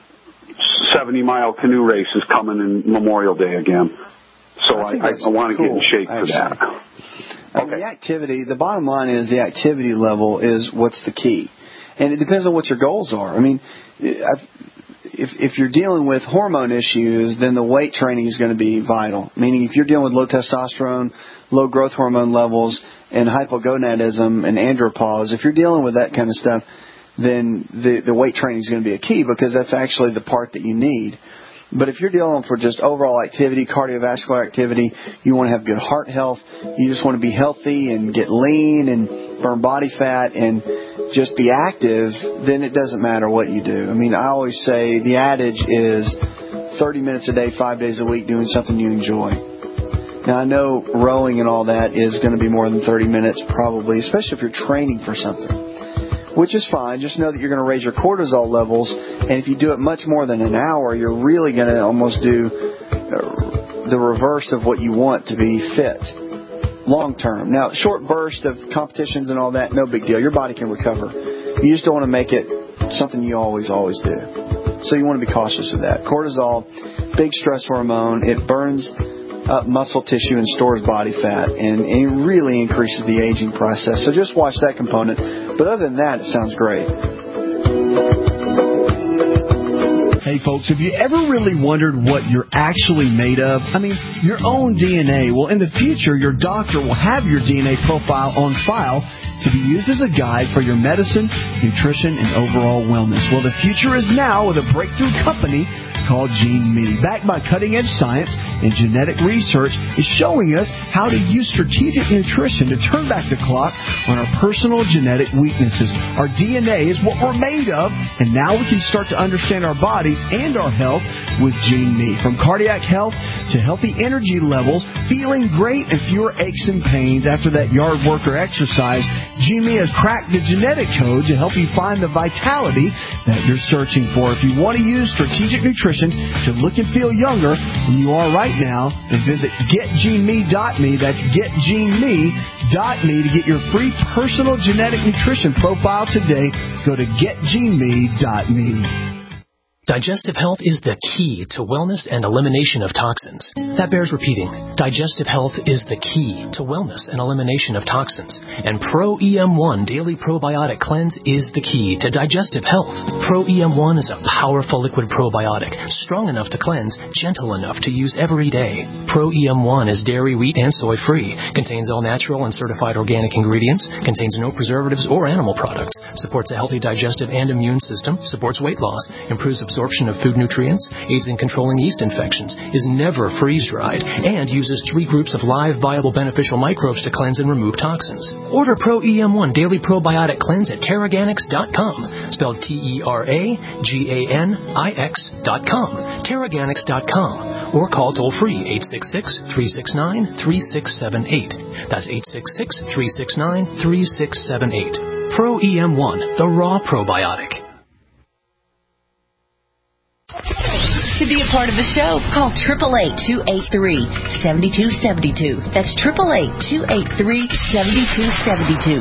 seventy mile canoe race is coming in Memorial Day again. So I, I, I, I want to cool, get in shape actually. for that. I mean, the activity. The bottom line is the activity level is what's the key, and it depends on what your goals are. I mean, I, If, if you're dealing with hormone issues, then the weight training is going to be vital. Meaning if you're dealing with low testosterone, low growth hormone levels, and hypogonadism and andropause, if you're dealing with that kind of stuff, then the, the weight training is going to be a key because that's actually the part that you need. But if you're dealing for just overall activity, cardiovascular activity, you want to have good heart health, you just want to be healthy and get lean and burn body fat and just be active, then it doesn't matter what you do. I mean, I always say the adage is thirty minutes a day, five days a week, doing something you enjoy. Now, I know rowing and all that is going to be more than thirty minutes probably, especially if you're training for something, which is fine. Just know that you're going to raise your cortisol levels, and if you do it much more than an hour, you're really going to almost do the reverse of what you want to be fit long term. Now, short burst of competitions and all that, no big deal. Your body can recover. You just don't want to make it something you always, always do. So you want to be cautious of that. Cortisol, big stress hormone. It burns up muscle tissue and stores body fat, and it really increases the aging process. So just watch that component. But other than that, it sounds great. Hey folks, have you ever really wondered what you're actually made of? I mean, your own D N A. Well, in the future, your doctor will have your D N A profile on file to be used as a guide for your medicine, nutrition, and overall wellness. Well, the future is now with a breakthrough company called GeneMe. Backed by cutting-edge science and genetic research, is showing us how to use strategic nutrition to turn back the clock on our personal genetic weaknesses. Our D N A is what we're made of, and now we can start to understand our bodies and our health with GeneMe. From cardiac health to healthy energy levels, feeling great and fewer aches and pains after that yard work or exercise, GeneMe has cracked the genetic code to help you find the vitality that you're searching for. If you want to use strategic nutrition to look and feel younger than you are right now, then visit get gene me dot me. That's get gene me dot me to get your free personal genetic nutrition profile today. Go to get gene me dot me. Digestive health is the key to wellness and elimination of toxins. That bears repeating. Digestive health is the key to wellness and elimination of toxins. And Pro E M one Daily Probiotic Cleanse is the key to digestive health. Pro E M one is a powerful liquid probiotic, strong enough to cleanse, gentle enough to use every day. Pro E M one is dairy, wheat, and soy-free, contains all natural and certified organic ingredients, contains no preservatives or animal products, supports a healthy digestive and immune system, supports weight loss, improves absorption of food nutrients, aids in controlling yeast infections, is never freeze-dried, and uses three groups of live, viable, beneficial microbes to cleanse and remove toxins. Order Pro E M one Daily Probiotic Cleanse at Terraganics dot com, spelled T E R A G A N I X dot com, Terraganics dot com, or call toll-free eight six six, three six nine, three six seven eight. That's eight six six, three six nine, three six seven eight. Pro E M one, the raw probiotic. To be a part of the show, call eight eight eight, two eight three, seven two seven two. That's eight eight eight, two eight three, seven two seven two.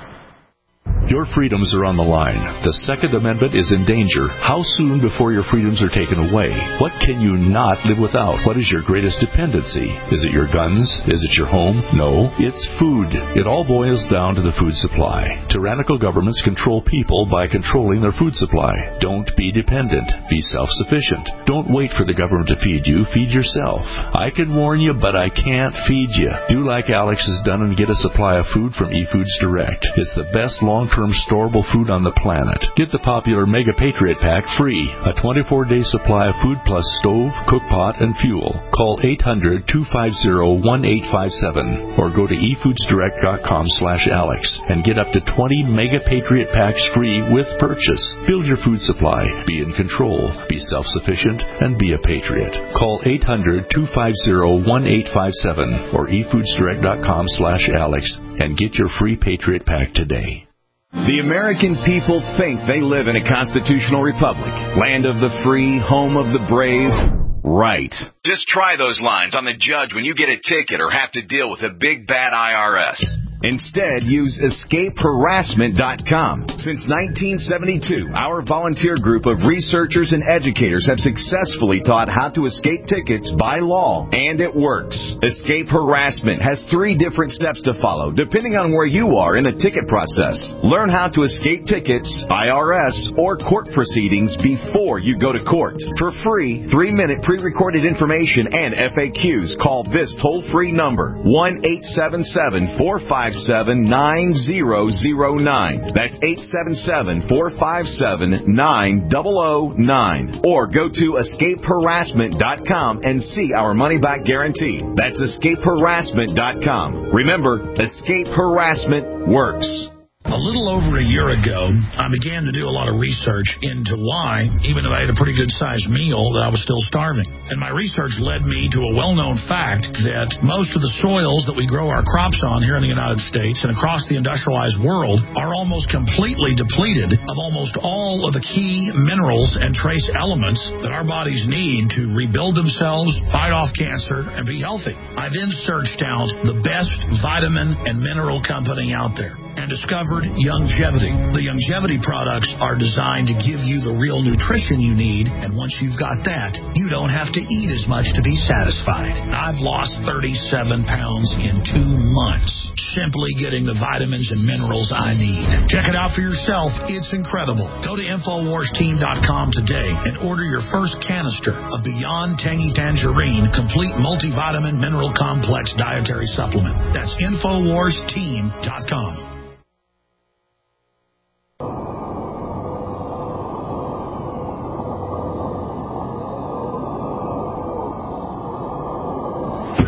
Your freedoms are on the line. The Second Amendment is in danger. How soon before your freedoms are taken away? What can you not live without? What is your greatest dependency? Is it your guns? Is it your home? No, it's food. It all boils down to the food supply. Tyrannical governments control people by controlling their food supply. Don't be dependent. Be self-sufficient. Don't wait for the government to feed you. Feed yourself. I can warn you, but I can't feed you. Do like Alex has done and get a supply of food from eFoods Direct. It's the best long-term storable food on the planet. Get the popular Mega Patriot Pack free. A twenty-four day supply of food plus stove, cook pot, and fuel. Call eight hundred, two five zero, one eight five seven or go to e foods direct dot com slash Alex and get up to twenty Mega Patriot Packs free with purchase. Build your food supply. Be in control. Be self-sufficient and be a patriot. Call eight hundred, two five zero, one eight five seven or e foods direct dot com slash Alex and get your free Patriot Pack today. The American people think they live in a constitutional republic, land of the free, home of the brave. Right. Just try those lines on the judge when you get a ticket or have to deal with a big bad I R S. Instead, use escape harassment dot com. Since nineteen seventy-two, our volunteer group of researchers and educators have successfully taught how to escape tickets by law, and it works. Escape Harassment has three different steps to follow, depending on where you are in the ticket process. Learn how to escape tickets, I R S, or court proceedings before you go to court. For free, three-minute pre-recorded information and F A Qs, call this toll-free number, one eight seven seven, four five seven, nine zero zero nine. That's eight seven seven, four five seven, nine zero zero nine. Or go to escape harassment dot com and see our money-back guarantee. That's escape harassment dot com. Remember, Escape Harassment works. A little over a year ago, I began to do a lot of research into why, even though I had a pretty good-sized meal, that I was still starving. And my research led me to a well-known fact that most of the soils that we grow our crops on here in the United States and across the industrialized world are almost completely depleted of almost all of the key minerals and trace elements that our bodies need to rebuild themselves, fight off cancer, and be healthy. I then searched out the best vitamin and mineral company out there and discovered Youngevity. The Youngevity products are designed to give you the real nutrition you need, and once you've got that, you don't have to eat as much to be satisfied. I've lost thirty-seven pounds in two months, simply getting the vitamins and minerals I need. Check it out for yourself. It's incredible. Go to infowars team dot com today and order your first canister of Beyond Tangy Tangerine Complete Multivitamin Mineral Complex Dietary Supplement. That's infowars team dot com.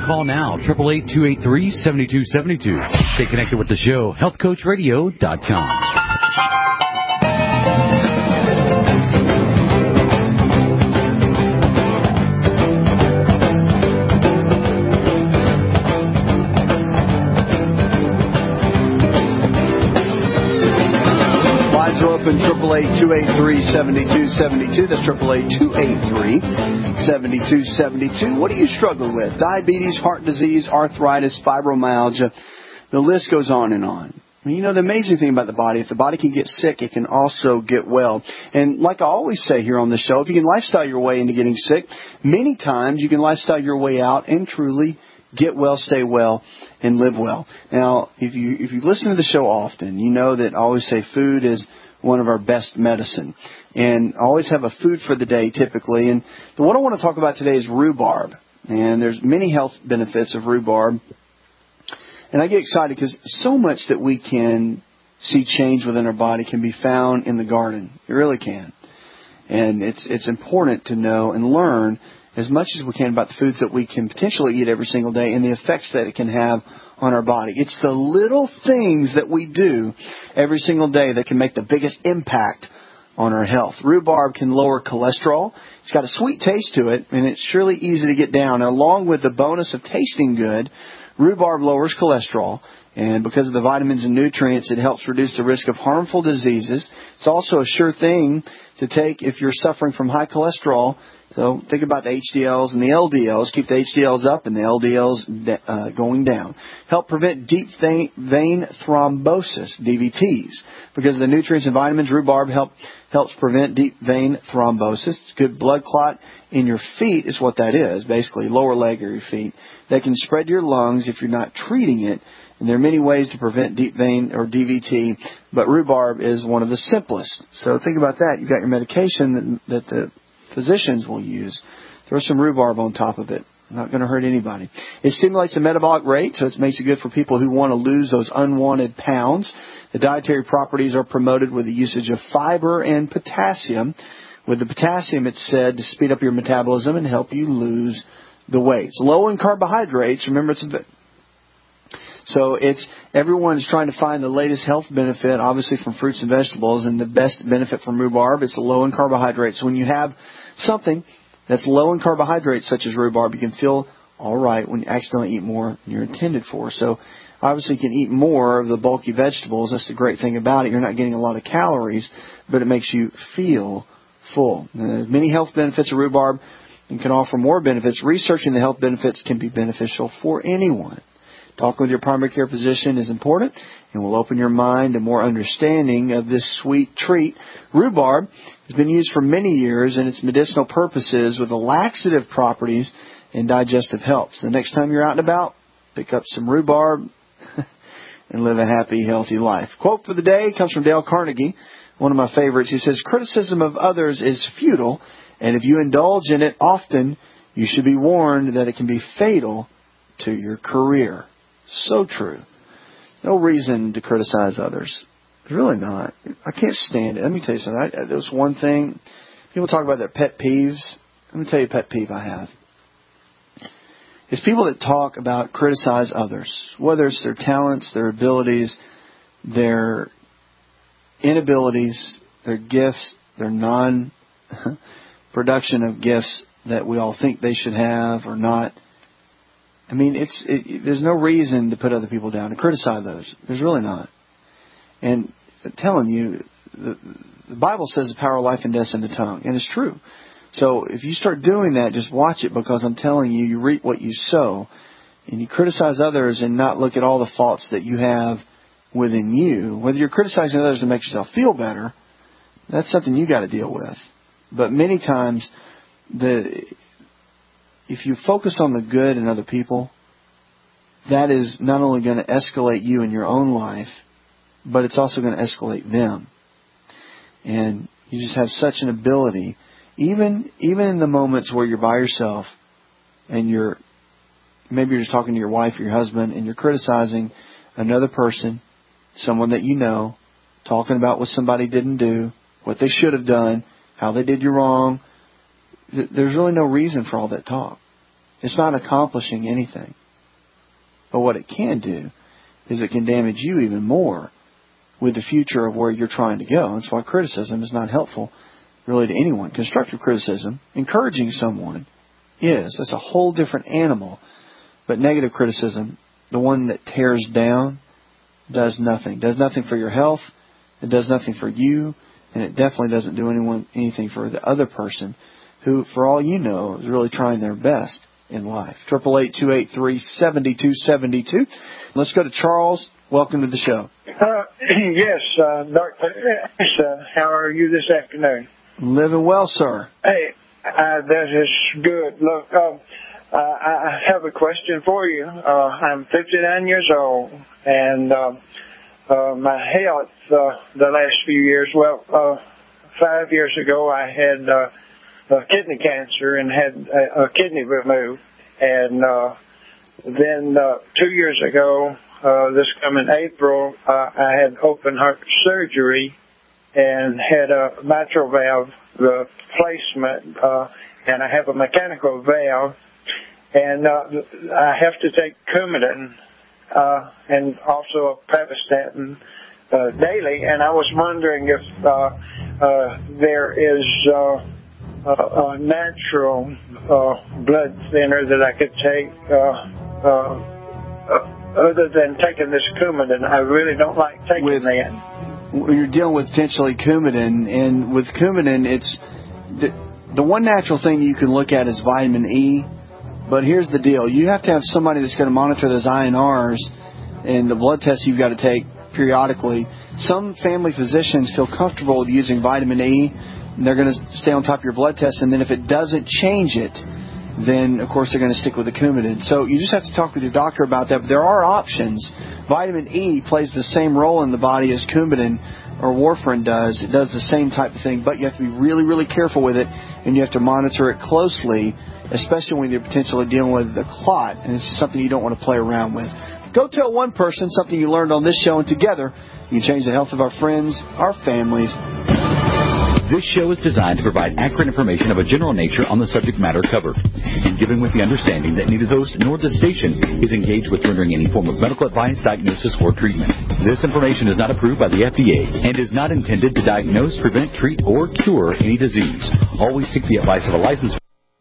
Call now, eight eight eight, two eight three, seven two seven two. Stay connected with the show, health coach radio dot com. Open triple eight two eight three seven two seven two. That's triple eight two eight three seven two seven two. What do you struggle with? Diabetes, heart disease, arthritis, fibromyalgia. The list goes on and on. I mean, you know, the amazing thing about the body, if the body can get sick, it can also get well. And like I always say here on the show, if you can lifestyle your way into getting sick, many times you can lifestyle your way out and truly get well, stay well, and live well. Now, if you if you listen to the show often, you know that I always say food is one of our best medicine. And I always have a food for the day typically. And the one I want to talk about today is rhubarb. And there's many health benefits of rhubarb. And I get excited because so much that we can see change within our body can be found in the garden. It really can. And it's it's important to know and learn as much as we can about the foods that we can potentially eat every single day and the effects that it can have on our body. It's the little things that we do every single day that can make the biggest impact on our health. Rhubarb can lower cholesterol. It's got a sweet taste to it, and it's surely easy to get down. Now, along with the bonus of tasting good, rhubarb lowers cholesterol, and because of the vitamins and nutrients, it helps reduce the risk of harmful diseases. It's also a sure thing to take if you're suffering from high cholesterol. So think about the H D Ls and the L D Ls. Keep the H D Ls up and the L D Ls uh, going down. Help prevent deep vein thrombosis, D V Ts. Because of the nutrients and vitamins, rhubarb help, helps prevent deep vein thrombosis. It's good blood clot in your feet is what that is, basically, lower leg or your feet. That can spread to your lungs if you're not treating it. And there are many ways to prevent deep vein or D V T, but rhubarb is one of the simplest. So think about that. You've got your medication that, that the physicians will use. Throw some rhubarb on top of it. Not going to hurt anybody. It stimulates the metabolic rate, so it makes it good for people who want to lose those unwanted pounds. The dietary properties are promoted with the usage of fiber and potassium. With the potassium, it's said to speed up your metabolism and help you lose the weight. It's low in carbohydrates. Remember, it's a bit. So it's everyone's trying to find the latest health benefit, obviously from fruits and vegetables, and the best benefit from rhubarb, it's low in carbohydrates. So when you have something that's low in carbohydrates, such as rhubarb, you can feel all right when you accidentally eat more than you're intended for. So obviously you can eat more of the bulky vegetables. That's the great thing about it. You're not getting a lot of calories, but it makes you feel full. There's many health benefits of rhubarb and can offer more benefits. Researching the health benefits can be beneficial for anyone. Talking with your primary care physician is important and will open your mind to more understanding of this sweet treat. Rhubarb has been used for many years in its medicinal purposes with the laxative properties and digestive health. So the next time you're out and about, pick up some rhubarb and live a happy, healthy life. Quote for the day comes from Dale Carnegie, one of my favorites. He says, criticism of others is futile, and if you indulge in it often, you should be warned that it can be fatal to your career. So true. No reason to criticize others. Really not. I can't stand it. Let me tell you something. I, there's one thing. People talk about their pet peeves. Let me tell you a pet peeve I have. It's people that talk about, criticize others. Whether it's their talents, their abilities, their inabilities, their gifts, their non-production of gifts that we all think they should have or not. I mean, it's it, there's no reason to put other people down, to criticize others. There's really not. And I'm telling you, the, the Bible says the power of life and death is in the tongue. And it's true. So if you start doing that, just watch it, because I'm telling you, you reap what you sow. And you criticize others and not look at all the faults that you have within you. Whether you're criticizing others to make yourself feel better, that's something you got to deal with. But many times, the... if you focus on the good in other people, that is not only going to escalate you in your own life, but it's also going to escalate them. And you just have such an ability, even even in the moments where you're by yourself and you're maybe you're just talking to your wife or your husband and you're criticizing another person, someone that you know, talking about what somebody didn't do, what they should have done, how they did you wrong. There's really no reason for all that talk. It's not accomplishing anything. But what it can do is it can damage you even more with the future of where you're trying to go. That's why criticism is not helpful really to anyone. Constructive criticism, encouraging someone, is. That's a whole different animal. But negative criticism, the one that tears down, does nothing. Does nothing for your health. It does nothing for you. And it definitely doesn't do anyone anything for the other person who, for all you know, is really trying their best in life. Triple eight two eight three seven two seven two. Let's go to Charles. Welcome to the show. Uh, yes, uh, Doctor Uh, how are you this afternoon? Living well, sir. Hey, uh, that is good. Look, um, uh, I have a question for you. Uh, I'm fifty-nine years old, and um, uh, my health uh, the last few years, well, uh, five years ago I had uh, uh, kidney cancer and had a, a kidney removed, and uh, then uh, two years ago, uh, this coming April, uh, I had open heart surgery and had a mitral valve replacement, uh, and I have a mechanical valve, and uh, I have to take Coumadin uh, and also a pravastatin uh, daily, and I was wondering if uh, uh, there is uh, a, a natural uh, blood thinner that I could take uh, uh, other than taking this Coumadin. I really don't like taking With- that. You're dealing with potentially Coumadin, and with Coumadin, it's the, the one natural thing you can look at is vitamin E. But here's the deal: you have to have somebody that's going to monitor those I N Rs and the blood tests you've got to take periodically. Some family physicians feel comfortable with using vitamin E, and they're going to stay on top of your blood test. And then if it doesn't change it, then of course they're going to stick with the Coumadin. So you just have to talk with your doctor about that. But there are options. Vitamin E plays the same role in the body as Coumadin or warfarin does. It does the same type of thing, but you have to be really, really careful with it, and you have to monitor it closely, especially when you're potentially dealing with a clot, and it's something you don't want to play around with. Go tell one person something you learned on this show, and together you can change the health of our friends, our families. This show is designed to provide accurate information of a general nature on the subject matter covered, and given with the understanding that neither the host nor the station is engaged with rendering any form of medical advice, diagnosis, or treatment. This information is not approved by the F D A and is not intended to diagnose, prevent, treat, or cure any disease. Always seek the advice of a licensed.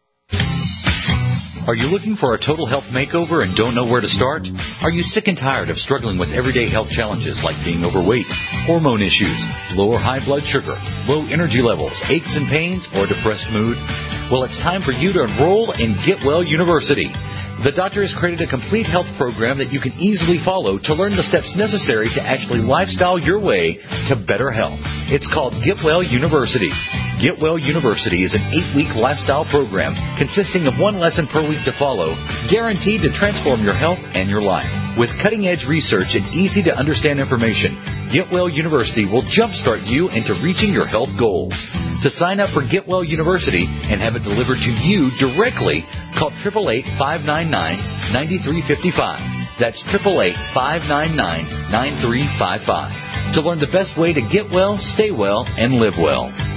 Are you looking for a total health makeover and don't know where to start? Are you sick and tired of struggling with everyday health challenges like being overweight, hormone issues, low or high blood sugar, low energy levels, aches and pains, or depressed mood? Well, it's time for you to enroll in Get Well University. The doctor has created a complete health program that you can easily follow to learn the steps necessary to actually lifestyle your way to better health. It's called Get Well University. Get Well University is an eight-week lifestyle program consisting of one lesson per week to follow, guaranteed to transform your health and your life. With cutting-edge research and easy-to-understand information, Get Well University will jumpstart you into reaching your health goals. To sign up for Get Well University and have it delivered to you directly, call eight eight eight, five nine nine, nine three five five. That's eight eight eight, five nine nine, nine three five five. To learn the best way to get well, stay well, and live well.